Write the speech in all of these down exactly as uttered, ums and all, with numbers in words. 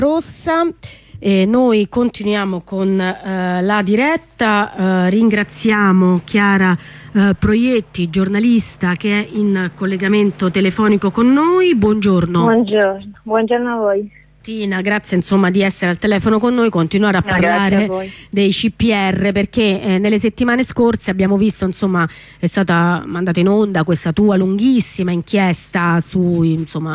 rossa. E noi continuiamo con eh, la diretta. Eh, ringraziamo Chiara eh, Proietti, giornalista, che è in collegamento telefonico con noi. Buongiorno. Buongiorno, buongiorno a voi. Tina, grazie insomma di essere al telefono con noi, continuare a no, parlare a dei C P R, perché eh, nelle settimane scorse abbiamo visto, insomma, è stata mandata in onda questa tua lunghissima inchiesta su insomma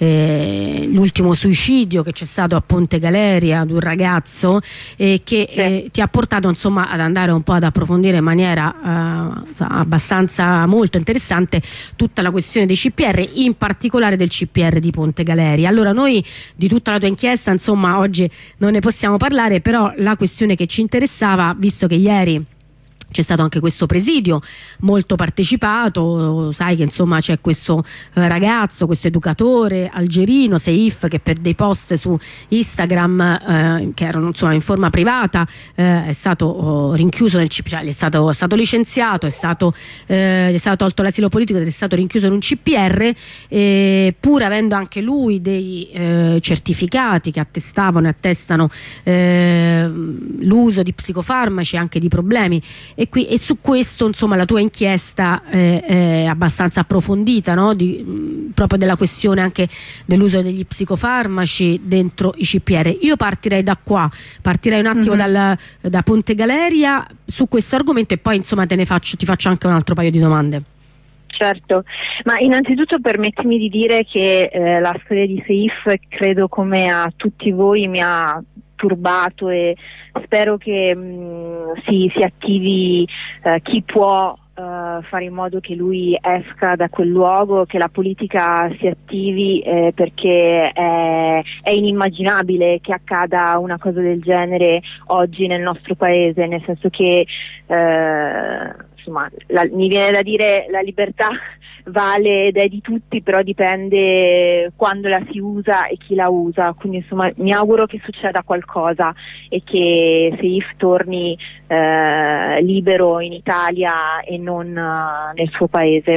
eh, l'ultimo suicidio che c'è stato a Ponte Galeria di un ragazzo, eh, che sì. eh, ti ha portato insomma ad andare un po' ad approfondire in maniera eh, abbastanza molto interessante tutta la questione dei C P R, in particolare del C P R di Ponte Galeria. Allora, noi di tutta la tua inchiesta insomma oggi non ne possiamo parlare, però la questione che ci interessava, visto che ieri c'è stato anche questo presidio molto partecipato, sai che insomma c'è questo eh, ragazzo, questo educatore algerino, Seif, che per dei post su Instagram eh, che erano insomma in forma privata eh, è stato oh, rinchiuso nel C P R, cioè, è, stato, è stato licenziato, è stato, eh, è stato tolto l'asilo politico ed è stato rinchiuso in un C P R, eh, pur avendo anche lui dei eh, certificati che attestavano e attestano eh, l'uso di psicofarmaci e anche di problemi. E, qui, e su questo insomma la tua inchiesta eh, è abbastanza approfondita, no? Di, mh, proprio della questione anche dell'uso degli psicofarmaci dentro i C P R. Io partirei da qua, partirei un attimo mm-hmm. dal, da Ponte Galeria su questo argomento e poi insomma te ne faccio, ti faccio anche un altro paio di domande. Certo, ma innanzitutto permettimi di dire che eh, la storia di Seif, credo come a tutti voi, mi ha turbato e spero che mh, si, si attivi eh, chi può Uh, fare in modo che lui esca da quel luogo, che la politica si attivi, eh, perché è, è inimmaginabile che accada una cosa del genere oggi nel nostro paese, nel senso che eh, insomma la, mi viene da dire la libertà vale ed è di tutti, però dipende quando la si usa e chi la usa, quindi insomma mi auguro che succeda qualcosa e che Seif torni eh, libero in Italia e non uh, nel suo paese.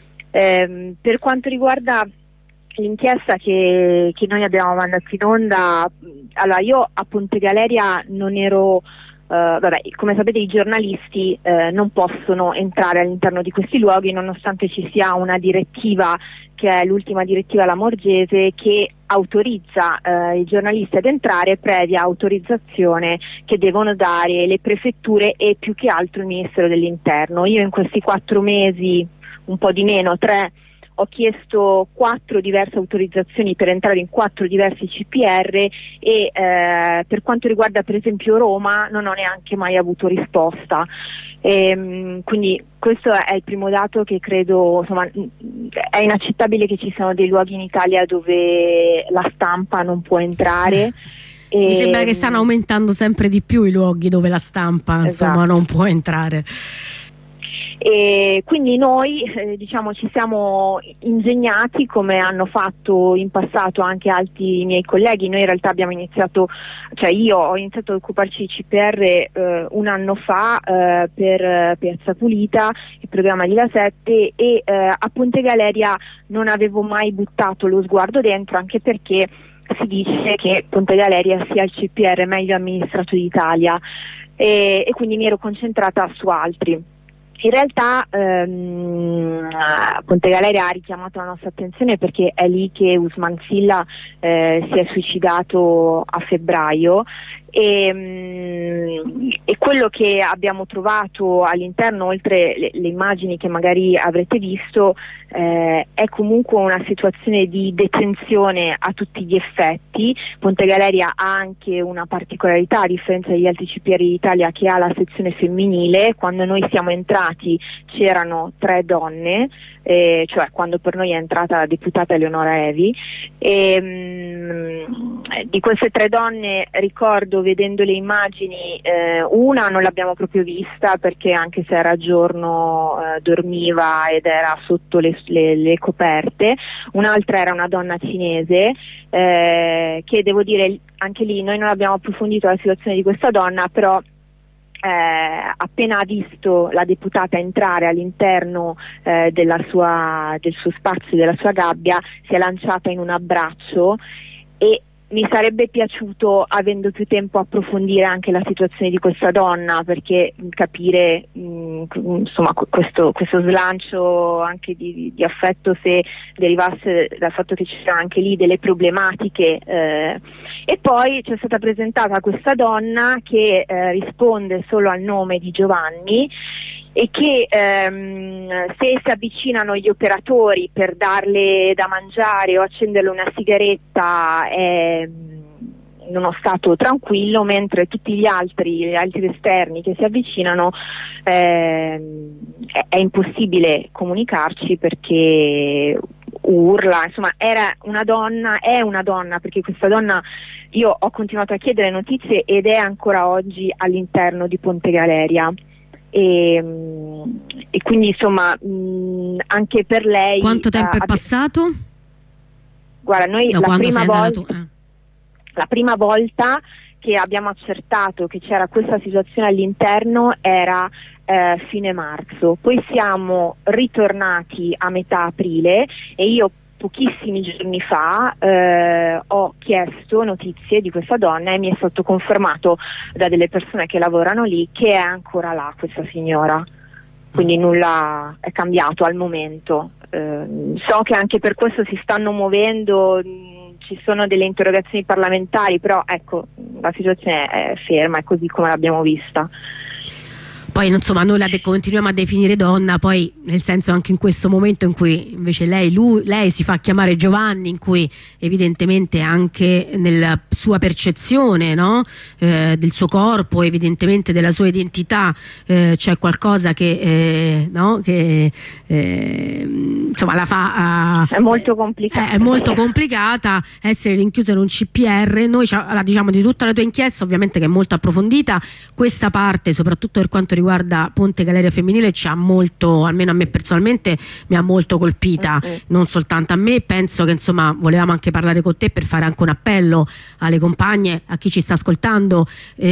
Eh, per quanto riguarda l'inchiesta che, che noi abbiamo mandato in onda, allora io a Ponte Galeria non ero Uh, vabbè, come sapete i giornalisti uh, non possono entrare all'interno di questi luoghi, nonostante ci sia una direttiva, che è l'ultima direttiva Lamorgese, che autorizza uh, i giornalisti ad entrare previa autorizzazione che devono dare le prefetture e più che altro il Ministero dell'Interno. Io in questi quattro mesi, un po' di meno, tre, ho chiesto quattro diverse autorizzazioni per entrare in quattro diversi C P R e eh, per quanto riguarda per esempio Roma non ho neanche mai avuto risposta. E, quindi questo è il primo dato che credo, insomma, è inaccettabile che ci siano dei luoghi in Italia dove la stampa non può entrare. Mi sembra che stanno aumentando sempre di più i luoghi dove la stampa insomma esatto. non può entrare. E quindi noi eh, diciamo ci siamo ingegnati, come hanno fatto in passato anche altri miei colleghi. Noi in realtà abbiamo iniziato, cioè io ho iniziato ad occuparci di C P R eh, un anno fa eh, per Piazza Pulita, il programma di La sette, e eh, a Ponte Galeria non avevo mai buttato lo sguardo dentro, anche perché si dice che Ponte Galeria sia il C P R meglio amministrato d'Italia, e, e quindi mi ero concentrata su altri. In realtà ehm, Ponte Galeria ha richiamato la nostra attenzione perché è lì che Usman Silla eh, si è suicidato a febbraio e, mh, e quello che abbiamo trovato all'interno, oltre le, le immagini che magari avrete visto, eh, è comunque una situazione di detenzione a tutti gli effetti. Ponte Galeria ha anche una particolarità, a differenza degli altri C P R d'Italia, che ha la sezione femminile. Quando noi siamo entrati c'erano tre donne, eh, cioè quando per noi è entrata la deputata Eleonora Evi, e, mh, di queste tre donne ricordo, vedendo le immagini, eh, una non l'abbiamo proprio vista perché anche se era giorno eh, dormiva ed era sotto le, le, le coperte, un'altra era una donna cinese eh, che devo dire anche lì noi non abbiamo approfondito la situazione di questa donna, però Eh, appena ha visto la deputata entrare all'interno eh, della sua, del suo spazio, della sua gabbia, si è lanciata in un abbraccio e mi sarebbe piaciuto, avendo più tempo, approfondire anche la situazione di questa donna, perché capire mh, insomma questo, questo slancio anche di, di affetto, se derivasse dal fatto che ci sono anche lì delle problematiche. Eh. E poi c'è stata presentata questa donna che eh, risponde solo al nome di Giovanni, e che ehm, se si avvicinano gli operatori per darle da mangiare o accenderle una sigaretta è in uno stato tranquillo, mentre tutti gli altri, gli altri esterni che si avvicinano ehm, è, è impossibile comunicarci perché urla. Insomma, era una donna, è una donna, perché questa donna, io ho continuato a chiedere notizie ed è ancora oggi all'interno di Ponte Galeria. E, e quindi insomma mh, anche per lei. Quanto tempo uh, è passato? Guarda, noi da la prima, volta, tu, eh. la prima volta che abbiamo accertato che c'era questa situazione all'interno era eh, fine marzo, poi siamo ritornati a metà aprile e io pochissimi giorni fa eh, ho chiesto notizie di questa donna e mi è stato confermato da delle persone che lavorano lì che è ancora là questa signora, quindi nulla è cambiato al momento. Eh, so che anche per questo si stanno muovendo, mh, ci sono delle interrogazioni parlamentari, però ecco, la situazione è ferma, è così come l'abbiamo vista. Poi insomma noi la continuiamo a definire donna, poi nel senso anche in questo momento in cui invece lei, lui, lei si fa chiamare Giovanni, in cui evidentemente anche nella sua percezione, no? eh, del suo corpo, evidentemente della sua identità eh, c'è qualcosa che, eh, no? che eh, insomma la fa uh, è molto complicata, è, è molto complicata essere rinchiusa in un C P R. Noi diciamo di tutta la tua inchiesta, ovviamente che è molto approfondita, questa parte soprattutto per quanto riguarda Ponte Galeria Femminile ci ha molto, almeno a me personalmente mi ha molto colpita, mm-hmm. non soltanto a me. Penso che insomma volevamo anche parlare con te per fare anche un appello alle compagne, a chi ci sta ascoltando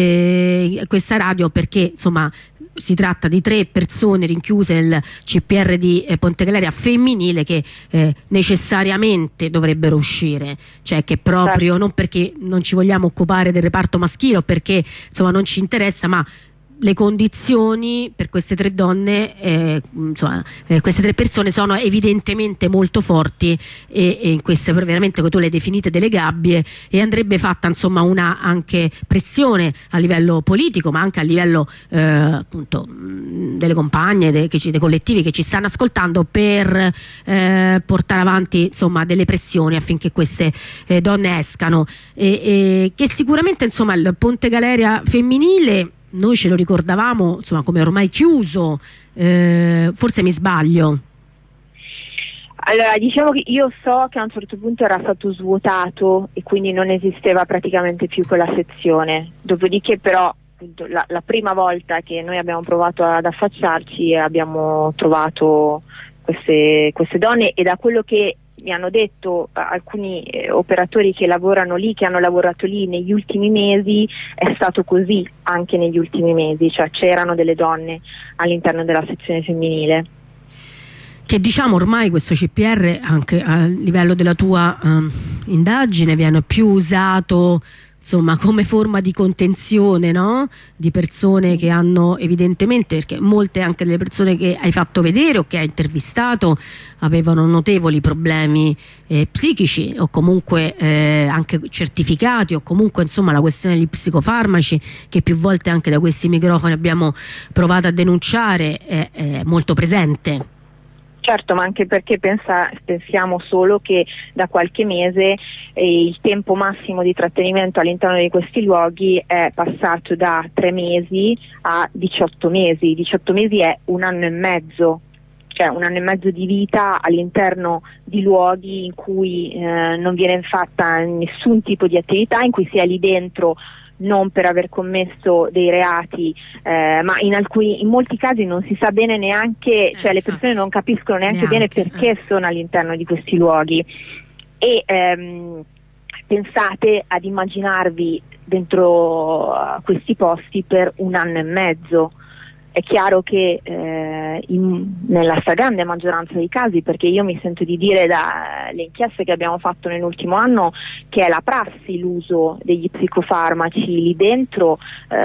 eh, questa radio, perché insomma si tratta di tre persone rinchiuse nel C P R di eh, Ponte Galeria Femminile che eh, necessariamente dovrebbero uscire, cioè che proprio non perché non ci vogliamo occupare del reparto maschile o perché insomma non ci interessa, ma le condizioni per queste tre donne, eh, insomma, eh, queste tre persone sono evidentemente molto forti e, e in queste veramente che tu le hai definite delle gabbie, e andrebbe fatta insomma una anche pressione a livello politico, ma anche a livello eh, appunto delle compagne, dei, che ci, dei collettivi che ci stanno ascoltando, per eh, portare avanti insomma delle pressioni affinché queste eh, donne escano, e, e che sicuramente insomma il Ponte Galeria Femminile noi ce lo ricordavamo insomma come ormai chiuso, eh, forse mi sbaglio? Allora, diciamo che io so che a un certo punto era stato svuotato e quindi non esisteva praticamente più quella sezione, dopodiché però la, la prima volta che noi abbiamo provato ad affacciarci abbiamo trovato queste, queste donne, e da quello che mi hanno detto alcuni eh, operatori che lavorano lì, che hanno lavorato lì negli ultimi mesi, è stato così anche negli ultimi mesi, cioè c'erano delle donne all'interno della sezione femminile. Che diciamo ormai questo C P R anche a livello della tua um, indagine viene più usato insomma come forma di contenzione, no? Di persone che hanno evidentemente, perché molte anche delle persone che hai fatto vedere o che hai intervistato avevano notevoli problemi eh, psichici, o comunque eh, anche certificati, o comunque insomma la questione degli psicofarmaci, che più volte anche da questi microfoni abbiamo provato a denunciare, è, è molto presente. Certo, ma anche perché pensa, pensiamo solo che da qualche mese eh, il tempo massimo di trattenimento all'interno di questi luoghi è passato da tre mesi a diciotto mesi. diciotto mesi è un anno e mezzo, cioè un anno e mezzo di vita all'interno di luoghi in cui eh, non viene fatta nessun tipo di attività, in cui si è lì dentro non per aver commesso dei reati, eh, ma in alcuni, in molti casi non si sa bene neanche, cioè le persone non capiscono neanche, neanche bene perché eh. sono all'interno di questi luoghi. E ehm, pensate ad immaginarvi dentro uh, questi posti per un anno e mezzo. È chiaro che eh, in, nella stragrande maggioranza dei casi, perché io mi sento di dire dalle inchieste che abbiamo fatto nell'ultimo anno che è la prassi l'uso degli psicofarmaci lì dentro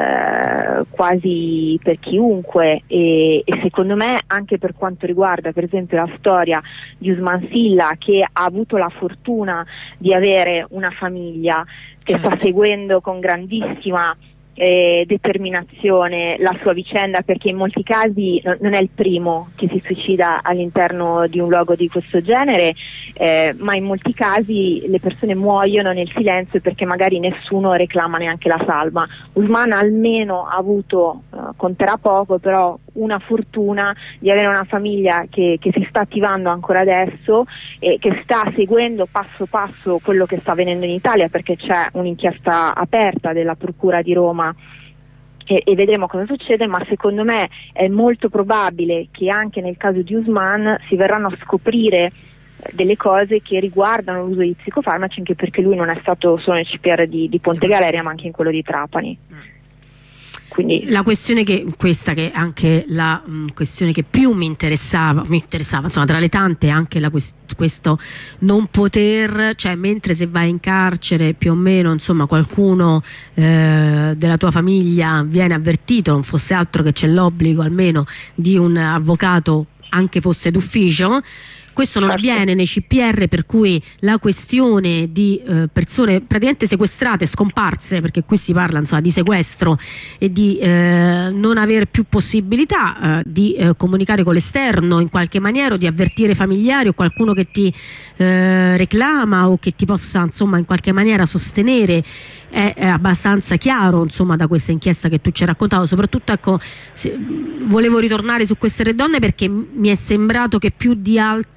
eh, quasi per chiunque, e, e secondo me anche per quanto riguarda per esempio la storia di Usman Silla, che ha avuto la fortuna di avere una famiglia che certo. sta seguendo con grandissima Eh, determinazione la sua vicenda, perché in molti casi no, non è il primo che si suicida all'interno di un luogo di questo genere, eh, ma in molti casi le persone muoiono nel silenzio perché magari nessuno reclama neanche la salma. Usman almeno ha avuto, eh, conterà poco, però una fortuna di avere una famiglia che, che si sta attivando ancora adesso e che sta seguendo passo passo quello che sta avvenendo in Italia, perché c'è un'inchiesta aperta della Procura di Roma e, e vedremo cosa succede, ma secondo me è molto probabile che anche nel caso di Usman si verranno a scoprire delle cose che riguardano l'uso di psicofarmaci, anche perché lui non è stato solo nel C P R di, di Ponte Galeria ma anche in quello di Trapani. Quindi la questione che questa che è anche la mh, questione che più mi interessava, mi interessava insomma tra le tante, anche la quest questo non poter, cioè mentre se vai in carcere più o meno insomma qualcuno eh, della tua famiglia viene avvertito, non fosse altro che c'è l'obbligo almeno di un avvocato anche fosse d'ufficio. Questo non avviene nei C P R, per cui la questione di eh, persone praticamente sequestrate, scomparse, perché qui si parla insomma di sequestro e di eh, non avere più possibilità eh, di eh, comunicare con l'esterno in qualche maniera, o di avvertire familiari o qualcuno che ti eh, reclama o che ti possa insomma in qualche maniera sostenere, è, è abbastanza chiaro insomma da questa inchiesta che tu ci hai raccontato. Soprattutto ecco, se, volevo ritornare su queste tre donne perché mi è sembrato che più di altre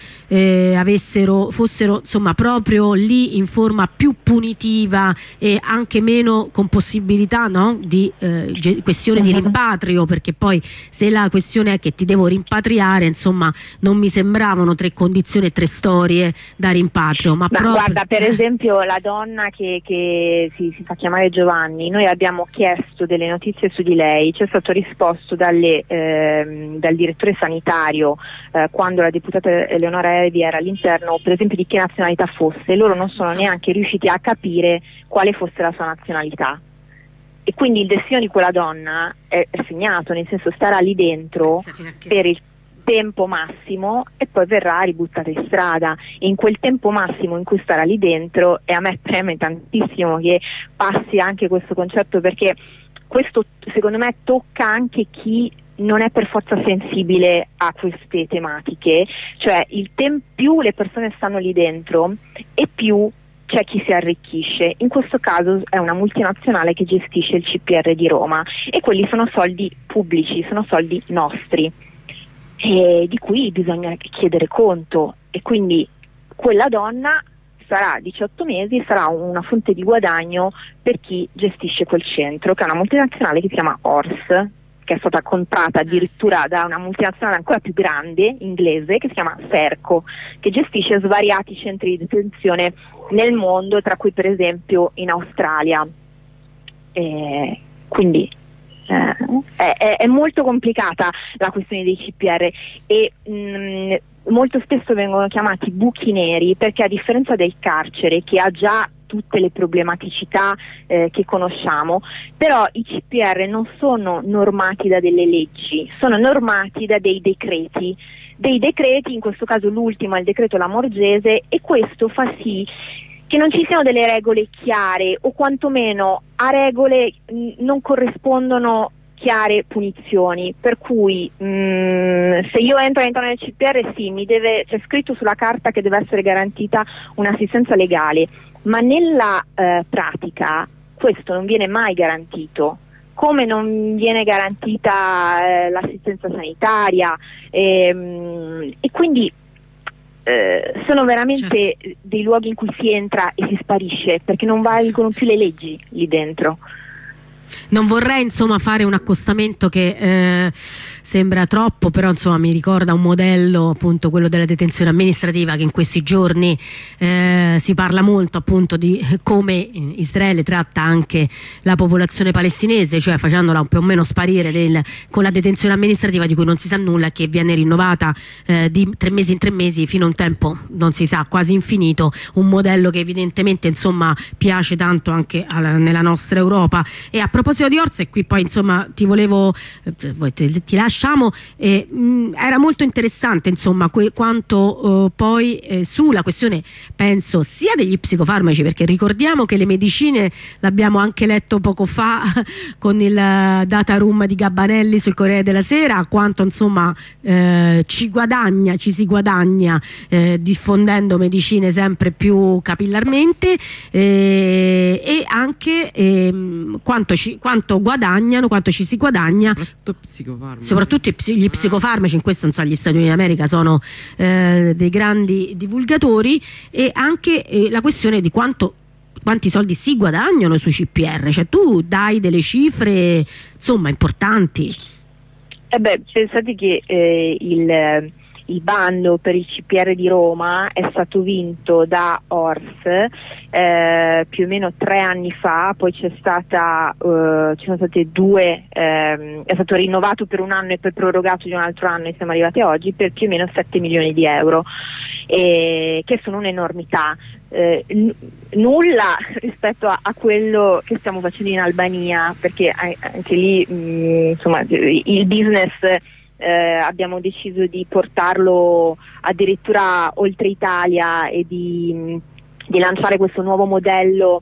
Eh, avessero, fossero insomma proprio lì in forma più punitiva e anche meno con possibilità, no? di eh, questione di rimpatrio, perché poi se la questione è che ti devo rimpatriare, insomma non mi sembravano tre condizioni e tre storie da rimpatrio, ma, ma proprio... guarda, per esempio la donna che, che si, si fa chiamare Giovanni, noi abbiamo chiesto delle notizie su di lei, ci è stato risposto dalle, ehm, dal direttore sanitario eh, quando la deputata Eleonora Evi era all'interno, per esempio, di che nazionalità fosse. Loro non sono neanche riusciti a capire quale fosse la sua nazionalità, e quindi il destino di quella donna è, è segnato, nel senso starà lì dentro per il tempo massimo e poi verrà ributtata in strada, e in quel tempo massimo in cui starà lì dentro, e a me preme tantissimo che passi anche questo concetto, perché questo secondo me tocca anche chi non è per forza sensibile a queste tematiche, cioè il più le persone stanno lì dentro e più c'è chi si arricchisce. In questo caso è una multinazionale che gestisce il C P R di Roma, e quelli sono soldi pubblici, sono soldi nostri, e di cui bisogna chiedere conto, e quindi quella donna sarà diciotto mesi, sarà una fonte di guadagno per chi gestisce quel centro, che è una multinazionale che si chiama O R S, che è stata comprata addirittura da una multinazionale ancora più grande inglese che si chiama Serco, che gestisce svariati centri di detenzione nel mondo, tra cui per esempio in Australia. E quindi eh, è, è molto complicata la questione dei C P R, e mh, molto spesso vengono chiamati buchi neri perché, a differenza del carcere che ha già tutte le problematicità eh, che conosciamo, però i C P R non sono normati da delle leggi, sono normati da dei decreti, dei decreti, in questo caso l'ultimo è il decreto Lamorgese, e questo fa sì che non ci siano delle regole chiare, o quantomeno a regole mh, non corrispondono chiare punizioni, per cui mh, se io entro all'interno del C P R, sì, mi deve, c'è scritto sulla carta che deve essere garantita un'assistenza legale, ma nella eh, pratica questo non viene mai garantito, come non viene garantita eh, l'assistenza sanitaria, e, e quindi eh, sono veramente certo. dei luoghi in cui si entra e si sparisce, perché non valgono più le leggi lì dentro. Non vorrei insomma fare un accostamento che eh, sembra troppo, però insomma mi ricorda un modello, appunto quello della detenzione amministrativa, che in questi giorni eh, si parla molto appunto di come Israele tratta anche la popolazione palestinese, cioè facendola più o meno sparire del, con la detenzione amministrativa di cui non si sa nulla e che viene rinnovata eh, di tre mesi in tre mesi fino a un tempo non si sa, quasi infinito, un modello che evidentemente insomma piace tanto anche alla, nella nostra Europa. E a proposito di Orsa, e qui poi insomma ti volevo eh, ti, ti lasciamo eh, mh, era molto interessante insomma que, quanto eh, poi eh, sulla questione, penso, sia degli psicofarmaci, perché ricordiamo che le medicine, l'abbiamo anche letto poco fa con il data room di Gabbanelli sul Corriere della Sera, quanto insomma eh, ci guadagna ci si guadagna eh, diffondendo medicine sempre più capillarmente eh, e anche eh, quanto ci quanto guadagnano, quanto ci si guadagna, soprattutto psicofarmaci. Soprattutto gli psicofarmaci, in questo non so, gli Stati Uniti d'America sono eh, dei grandi divulgatori, e anche eh, la questione di quanto quanti soldi si guadagnano sui C P R, cioè tu dai delle cifre insomma importanti. Eh beh, pensate che eh, il Il bando per il C P R di Roma è stato vinto da O R S eh, più o meno tre anni fa, poi c'è stata, uh, ci sono state due, ehm, è stato rinnovato per un anno e poi prorogato di un altro anno, e siamo arrivati a oggi per più o meno sette milioni di euro, e, che sono un'enormità. Eh, n- nulla rispetto a, a quello che stiamo facendo in Albania, perché anche lì mh, insomma il business Eh, abbiamo deciso di portarlo addirittura oltre Italia e di, di lanciare questo nuovo modello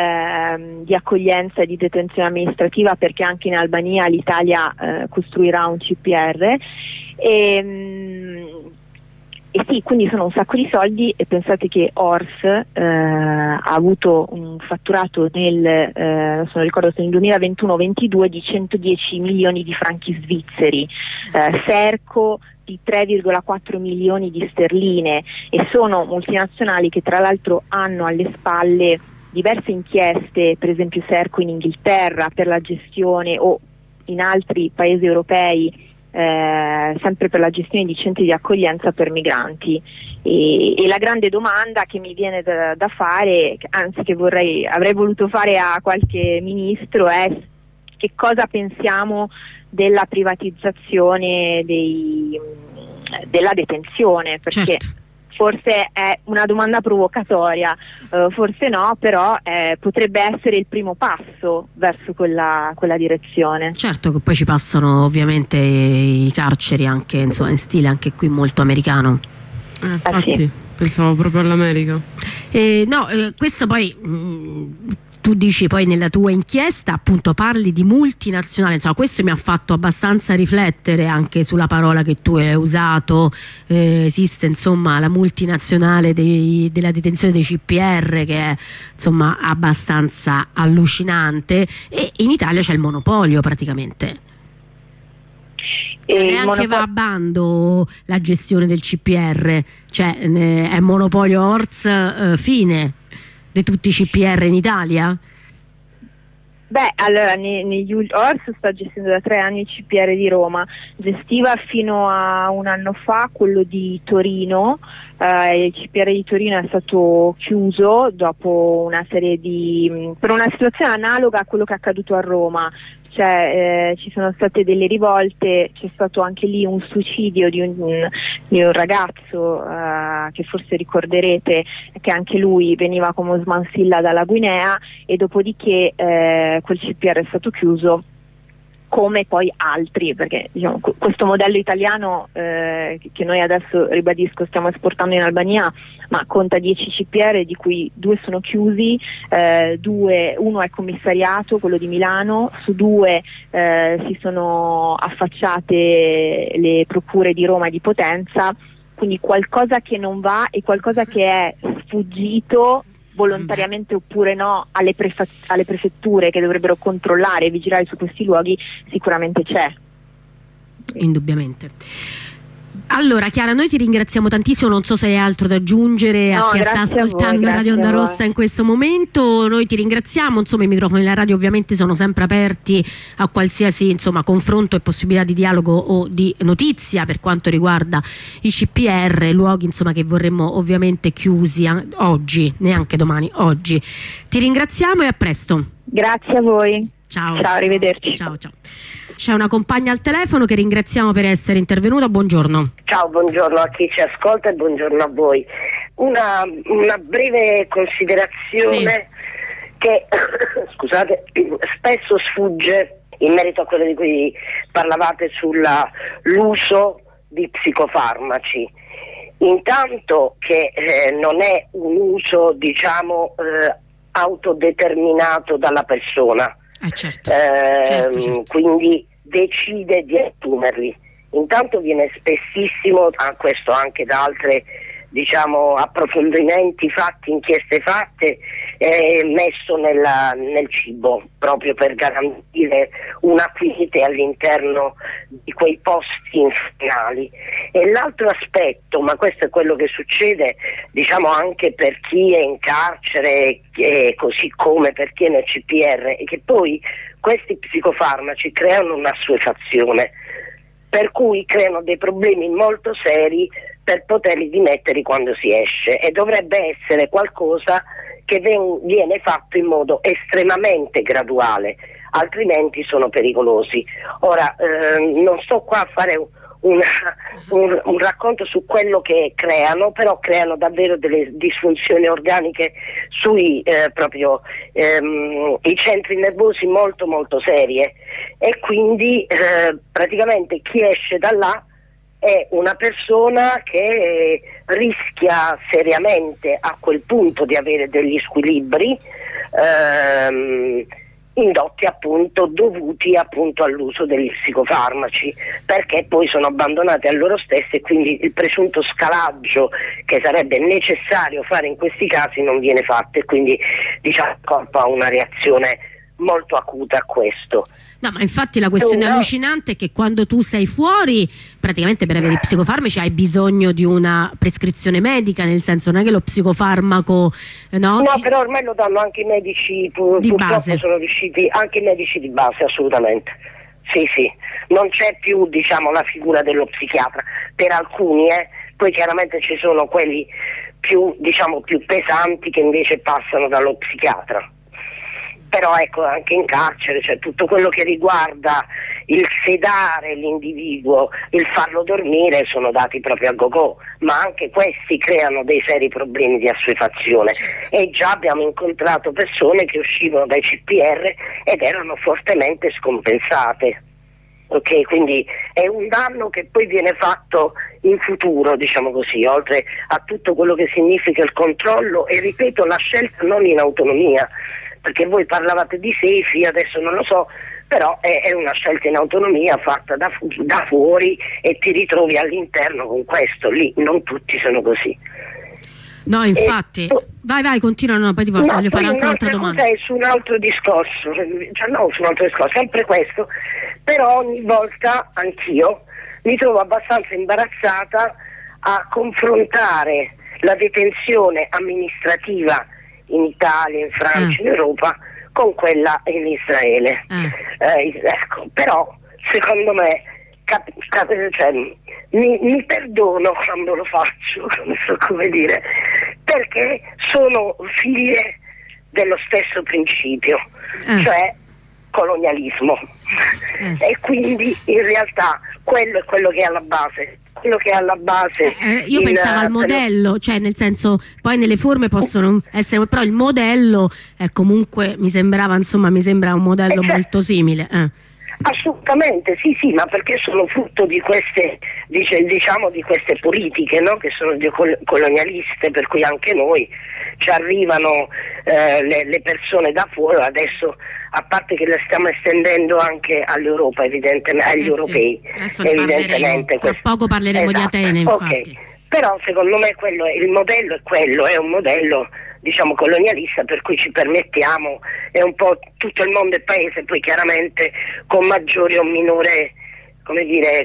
eh, di accoglienza e di detenzione amministrativa, perché anche in Albania l'Italia eh, costruirà un C P R e, mh, e sì, quindi sono un sacco di soldi, e pensate che O R S eh, ha avuto un fatturato nel, eh, non ricordo se nel duemilaventuno ventidue, di centodieci milioni di franchi svizzeri, eh, Serco di tre virgola quattro milioni di sterline, e sono multinazionali che tra l'altro hanno alle spalle diverse inchieste, per esempio Serco in Inghilterra per la gestione, o in altri paesi europei Eh, sempre per la gestione di centri di accoglienza per migranti. E, e la grande domanda che mi viene da, da fare, anzi che vorrei, avrei voluto fare a qualche ministro, è che cosa pensiamo della privatizzazione dei, della detenzione, perché certo. Forse è una domanda provocatoria, uh, forse no, però eh, potrebbe essere il primo passo verso quella, quella direzione. Certo, che poi ci passano ovviamente i carceri anche insomma in stile anche qui molto americano. Eh, infatti, ah, sì. Pensavo proprio all'America. Eh, no, eh, questo poi mh, tu dici poi nella tua inchiesta, appunto parli di multinazionale, insomma questo mi ha fatto abbastanza riflettere anche sulla parola che tu hai usato, eh, esiste insomma la multinazionale dei, della detenzione dei C P R, che è insomma abbastanza allucinante, e in Italia c'è il monopolio praticamente. E neanche monopol- va a bando la gestione del C P R, cioè eh, è monopolio O R S eh, fine di tutti i C P R in Italia? Beh, allora ne, negli, O R S sta gestendo da tre anni il C P R di Roma, gestiva fino a un anno fa quello di Torino, eh, il C P R di Torino è stato chiuso dopo una serie di, per una situazione analoga a quello che è accaduto a Roma. Cioè, eh, ci sono state delle rivolte, c'è stato anche lì un suicidio di un, di un ragazzo eh, che forse ricorderete, che anche lui veniva come Smansilla dalla Guinea, e dopodiché eh, quel C P R è stato chiuso, come poi altri, perché diciamo, questo modello italiano eh, che noi adesso, ribadisco, stiamo esportando in Albania, ma conta dieci C P R, di cui due sono chiusi, eh, due, uno è commissariato, quello di Milano, su due eh, si sono affacciate le procure di Roma e di Potenza, quindi qualcosa che non va e qualcosa che è sfuggito volontariamente oppure no alle, prefe- alle prefetture, che dovrebbero controllare e vigilare su questi luoghi, sicuramente c'è. Indubbiamente. Allora Chiara, noi ti ringraziamo tantissimo, non so se hai altro da aggiungere no, a chi sta ascoltando voi, Radio Onda Rossa in questo momento. Noi ti ringraziamo, insomma i microfoni della radio ovviamente sono sempre aperti a qualsiasi insomma confronto e possibilità di dialogo o di notizia per quanto riguarda i C P R, luoghi insomma che vorremmo ovviamente chiusi oggi, neanche domani, oggi. Ti ringraziamo e a presto. Grazie a voi. Ciao. Ciao, arrivederci. Ciao, ciao. C'è una compagna al telefono che ringraziamo per essere intervenuta, buongiorno. Ciao, buongiorno a chi ci ascolta e buongiorno a voi. Una, una breve considerazione sì. che scusate, spesso sfugge in merito a quello di cui parlavate sull'uso di psicofarmaci. Intanto che eh, non è un uso diciamo eh, autodeterminato dalla persona. Eh certo. Eh, certo, certo. Quindi decide di assumerli. Intanto viene spessissimo, a questo anche da altre diciamo approfondimenti fatti, inchieste fatte, eh, messo nella, nel cibo proprio per garantire una quiete all'interno di quei posti infernali. E l'altro aspetto, ma questo è quello che succede diciamo anche per chi è in carcere, eh, così come per chi è nel C P R, è che poi questi psicofarmaci creano un'assuefazione, per cui creano dei problemi molto seri per poterli dimettere quando si esce, e dovrebbe essere qualcosa che ven- viene fatto in modo estremamente graduale, altrimenti sono pericolosi. Ora eh, non sto qua a fare una, un, un racconto su quello che creano, però creano davvero delle disfunzioni organiche sui eh, proprio ehm, i centri nervosi molto molto serie, e quindi eh, praticamente chi esce da là è una persona che rischia seriamente a quel punto di avere degli squilibri ehm, indotti appunto dovuti appunto all'uso degli psicofarmaci, perché poi sono abbandonati a loro stessi, e quindi il presunto scalaggio che sarebbe necessario fare in questi casi non viene fatto, e quindi diciamo il corpo ha una reazione molto acuta a questo. No, ma infatti la questione no. allucinante è che quando tu sei fuori, praticamente per avere i psicofarmaci hai bisogno di una prescrizione medica, nel senso non è che lo psicofarmaco no, no ti... però ormai lo danno anche i medici, pur, di purtroppo base. Sono riusciti, anche i medici di base, assolutamente. Sì, sì, non c'è più diciamo la figura dello psichiatra per alcuni, eh. Poi chiaramente ci sono quelli più diciamo più pesanti che invece passano dallo psichiatra. Però ecco, anche in carcere c'è cioè, tutto quello che riguarda il sedare l'individuo, il farlo dormire, sono dati proprio a go-go, ma anche questi creano dei seri problemi di assuefazione, e già abbiamo incontrato persone che uscivano dai C P R ed erano fortemente scompensate. Ok, quindi è un danno che poi viene fatto in futuro, diciamo così, oltre a tutto quello che significa il controllo e, ripeto, la scelta non in autonomia, perché voi parlavate di safe, io adesso non lo so, però è, è una scelta in autonomia fatta da, fu- da fuori, e ti ritrovi all'interno con questo. Lì non tutti sono così. No, infatti. E, vai, vai, continua, no, poi ti voglio no, fare anche un'altra domanda. È su un altro discorso, cioè no, su un altro discorso, sempre questo, però ogni volta anch'io mi trovo abbastanza imbarazzata a confrontare la detenzione amministrativa in Italia, in Francia, eh. in Europa, con quella in Israele. Eh. Eh, ecco, però secondo me cap- cap- cioè, mi, mi perdono quando lo faccio, non so come dire, perché sono figlie dello stesso principio, eh. cioè colonialismo, eh. e quindi in realtà quello è quello che è alla base. Quello che è alla base eh, io in, pensavo al modello, cioè nel senso poi nelle forme possono essere, però il modello eh, comunque mi sembrava, insomma mi sembra un modello eh, cioè, molto simile eh. Assolutamente sì, sì, ma perché sono frutto di queste, dice, diciamo di queste politiche, no? Che sono colonialiste, per cui anche noi ci arrivano eh, le, le persone da fuori. Adesso, a parte che le stiamo estendendo anche all'Europa, evidentemente, agli eh europei, sì. evidentemente. Tra poco parleremo esatto. di Atene, infatti. Okay. Però secondo me quello è, il modello è quello, è un modello diciamo colonialista, per cui ci permettiamo, è un po' tutto il mondo è paese, poi chiaramente con maggiore o minore come dire,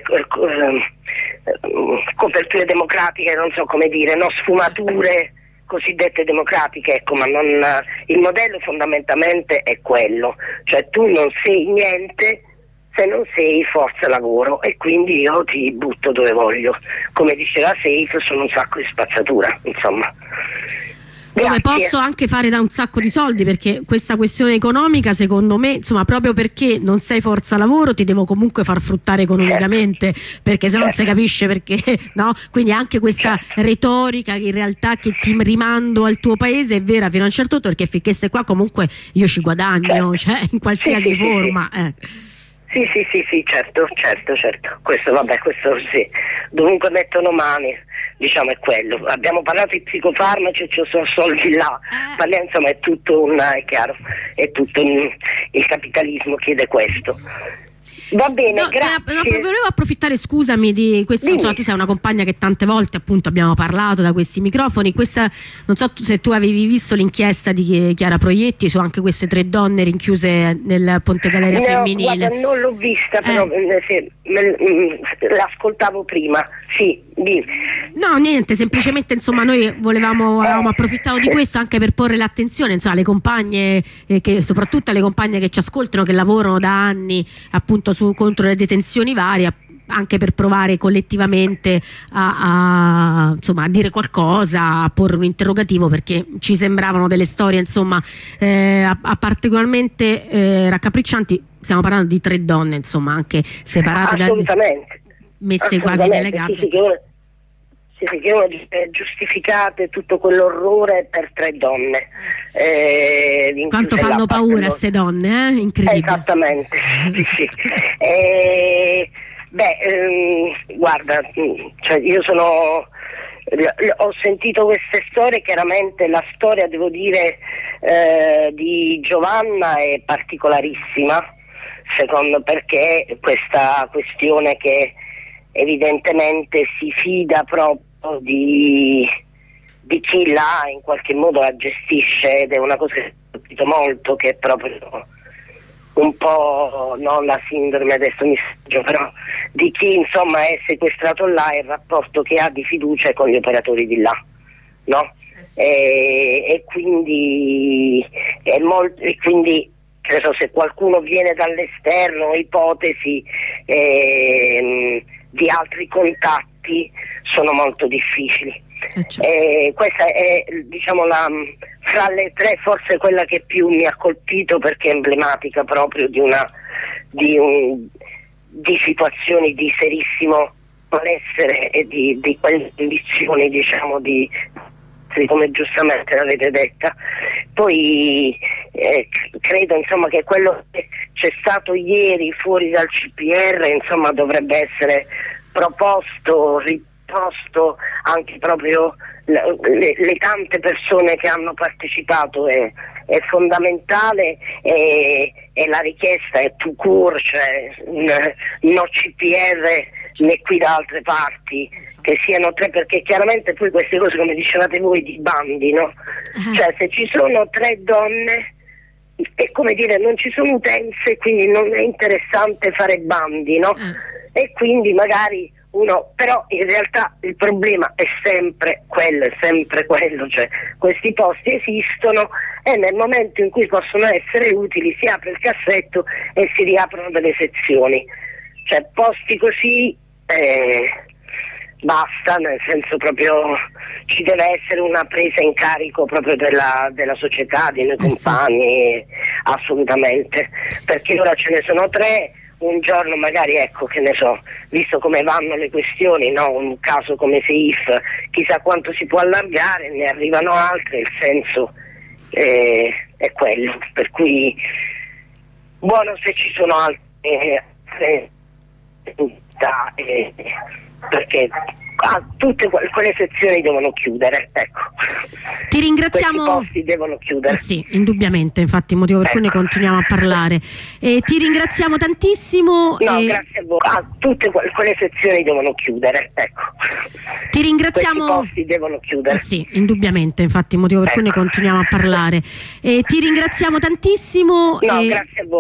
coperture democratiche, non so come dire, no, sfumature cosiddette democratiche, ecco, ma non, il modello fondamentalmente è quello, cioè tu non sei niente se non sei forza lavoro, e quindi io ti butto dove voglio, come diceva Seif, sono un sacco di spazzatura, insomma. Dove Grazie. posso anche fare da un sacco di soldi, perché questa questione economica, secondo me, insomma, proprio perché non sei forza lavoro ti devo comunque far fruttare economicamente, certo. Perché se no non si capisce perché, no? Quindi anche questa certo. retorica in realtà che ti rimando al tuo paese è vera fino a un certo punto, perché finché stai qua comunque io ci guadagno, certo. cioè in qualsiasi sì, forma. Sì, sì. Eh. Sì, sì, sì, sì, certo, certo, certo. Questo, vabbè, questo sì. Dovunque mettono mani, diciamo, è quello. Abbiamo parlato di psicofarmaci, ci sono soldi là. Parliamo, insomma, è tutto un, è chiaro, è tutto un, il capitalismo chiede questo. Va bene, no, grazie. No, volevo approfittare, scusami, di questo. Insomma, tu sei una compagna che tante volte appunto abbiamo parlato da questi microfoni. Questa, non so se tu avevi visto l'inchiesta di Chiara Proietti su anche queste tre donne rinchiuse nel Ponte Galeria no, femminile. Guarda, non l'ho vista, però eh. sì, me, l'ascoltavo prima. Sì, di. No, niente, semplicemente insomma noi volevamo, avevamo approfittato di questo anche per porre l'attenzione, insomma, alle compagne, eh, che, soprattutto alle compagne che ci ascoltano, che lavorano da anni appunto su, contro le detenzioni varie, anche per provare collettivamente a, a, insomma, a dire qualcosa, a porre un interrogativo, perché ci sembravano delle storie insomma eh, a, a particolarmente eh, raccapriccianti. Stiamo parlando di tre donne, insomma, anche separate, assolutamente, da, messe assolutamente. quasi nelle gabbie. Sì, sì, che Sì, che uno giustificate tutto quell'orrore per tre donne. Eh, Quanto fanno paura queste donne, eh? Incredibile. Esattamente, sì, sì. Eh, beh, ehm, guarda, cioè io sono, ho sentito queste storie, chiaramente la storia, devo dire, eh, di Giovanna è particolarissima, secondo, perché questa questione che evidentemente si fida proprio di, di chi là in qualche modo la gestisce, ed è una cosa che ho capito molto, che è proprio un po', non la sindrome, adesso mi sbaglio, però di chi insomma è sequestrato là, e il rapporto che ha di fiducia con gli operatori di là, no? Eh sì. e, e quindi è molto, e quindi che so, se qualcuno viene dall'esterno, ipotesi eh, di altri contatti sono molto difficili. Eh, certo. eh, questa è, diciamo, la, fra le tre forse quella che più mi ha colpito, perché è emblematica proprio di una di, un, di situazioni di serissimo malessere e di, di quelle condizioni, diciamo, di, come giustamente l'avete detta. Poi eh, credo insomma che quello che c'è stato ieri fuori dal C P R insomma dovrebbe essere proposto, riposto anche proprio le, le, le tante persone che hanno partecipato, è, è fondamentale, e, e la richiesta è tout court, cioè no C P R né qui da altre parti, che siano tre, perché chiaramente poi queste cose, come dicevate voi, di bandi, no? Uh-huh. Cioè se ci sono tre donne, è come dire, non ci sono utenze, quindi non è interessante fare bandi, no? Uh-huh. E quindi magari uno, però in realtà il problema è sempre quello, è sempre quello, cioè questi posti esistono e nel momento in cui possono essere utili si apre il cassetto e si riaprono delle sezioni, cioè posti così eh, basta, nel senso proprio ci deve essere una presa in carico proprio della, della società, dei noi compagni, sì. Assolutamente, perché ora ce ne sono tre, un giorno magari, ecco, che ne so, visto come vanno le questioni, no? Un caso come Seif, chissà quanto si può allargare, ne arrivano altre, il senso eh, è quello, per cui buono se ci sono altre eh, eh, perché ah, tutte quelle sezioni devono chiudere, ecco. Ti ringraziamo. Questi posti devono chiudere. Eh sì, indubbiamente, infatti, il motivo per ecco. cui ne continuiamo a parlare. E ti ringraziamo tantissimo. No, e... grazie a voi. Ah, tutte quelle sezioni devono chiudere, ecco. Ti ringraziamo. Questi posti devono chiudere. Eh sì, indubbiamente, infatti, il motivo per ecco. cui ne continuiamo a parlare. E ti ringraziamo tantissimo. No, e... grazie a voi.